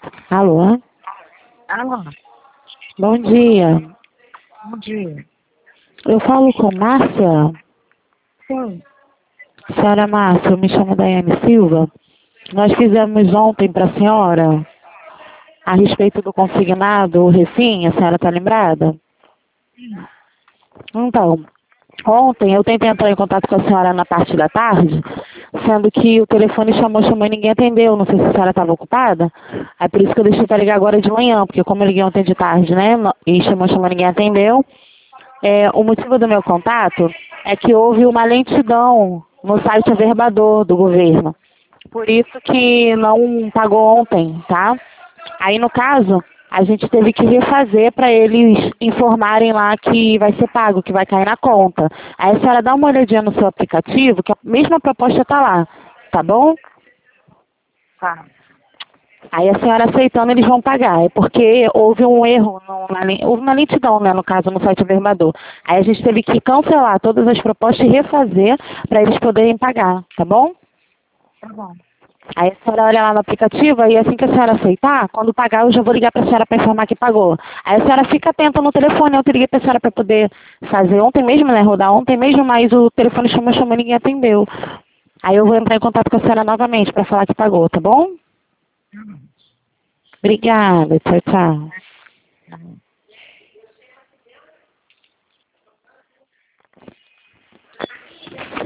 Alô? Alô, Bom dia. bom dia. Eu falo com Márcia? Sim, Senhora Márcia, eu me chamo Daiane Silva. Nós fizemos ontem para a senhora a respeito do consignado, o Refim, a senhora está lembrada? Então, ontem eu tentei entrar em contato com a senhora na parte da tarde, sendo que o telefone chamou e ninguém atendeu. Não sei se a senhora estava ocupada. É por isso que eu deixei para ligar agora de manhã, porque como eu liguei ontem de tarde, né? E chamou e ninguém atendeu. O motivo do meu contato é que houve uma lentidão no site averbador do governo. Por isso que não pagou ontem, tá? Aí, no caso, a gente teve que refazer para eles informarem lá que vai ser pago, que vai cair na conta. Aí a senhora dá uma olhadinha no seu aplicativo, que a mesma proposta está lá, tá bom? tá. Aí a senhora aceitando, eles vão pagar. É porque houve um erro, houve uma lentidão, né, no caso, no site Averbador. Aí a gente teve que cancelar todas as propostas e refazer para eles poderem pagar, tá bom? Tá bom. Aí a senhora olha lá no aplicativo e assim que a senhora aceitar, quando pagar eu já vou ligar para a senhora para informar que pagou. Aí a senhora fica atenta no telefone, eu liguei para a senhora para poder fazer ontem mesmo, né, rodar ontem mesmo, mas o telefone chamou e ninguém atendeu. Aí eu vou entrar em contato com a senhora novamente para falar que pagou, tá bom? Obrigada, tchau, tchau. Tá bom.